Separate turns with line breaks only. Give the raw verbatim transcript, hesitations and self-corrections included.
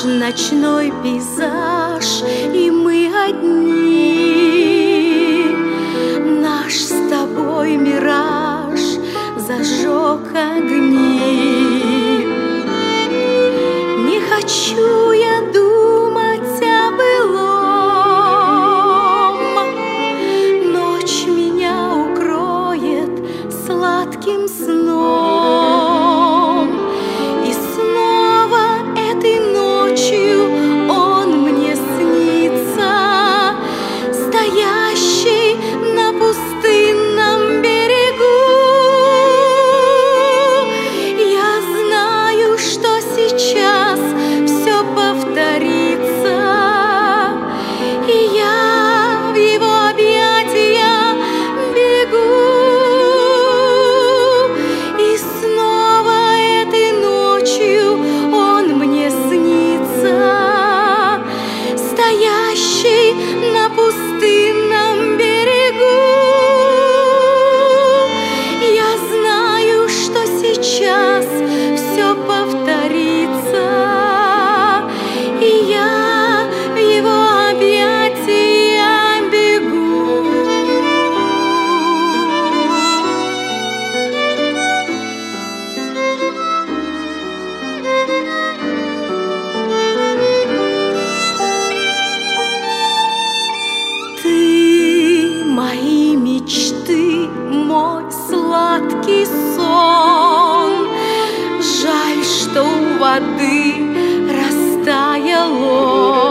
Наш ночной пейзаж, и мы одни. Наш с тобой мираж зажег огни. Не хочу я думать о былом. Ночь меня укроет сладким сном. И снова этой ночью он мне снится, стоящий на пустынном берегу. Я знаю, что сейчас все повторится, и я в его объятия бегу. И снова этой ночью он мне снится, стоящий на пустынном берегу. Я знаю, что сейчас все повторится, и я в его объятия бегу. Ты мои мечты, мой сладкий сон. Жаль, что у воды растаял он.